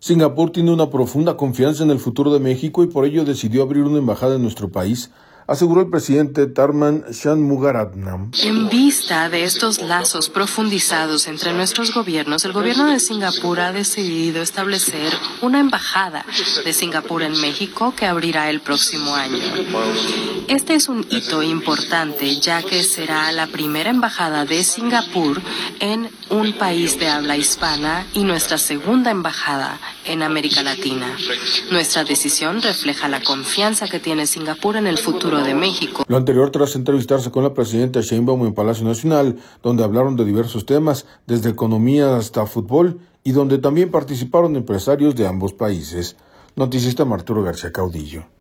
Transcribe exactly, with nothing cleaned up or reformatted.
Singapur tiene una profunda confianza en el futuro de México y por ello decidió abrir una embajada en nuestro país, aseguró el presidente Tharman Shanmugaratnam. En vista de estos lazos profundizados entre nuestros gobiernos, el gobierno de Singapur ha decidido establecer una embajada de Singapur en México que abrirá el próximo año. Este es un hito importante, ya que será la primera embajada de Singapur en un país de habla hispana y nuestra segunda embajada en América Latina. Nuestra decisión refleja la confianza que tiene Singapur en el futuro de México. Lo anterior tras entrevistarse con la presidenta Sheinbaum en Palacio Nacional, donde hablaron de diversos temas, desde economía hasta fútbol, y donde también participaron empresarios de ambos países. Noticista Arturo García Caudillo.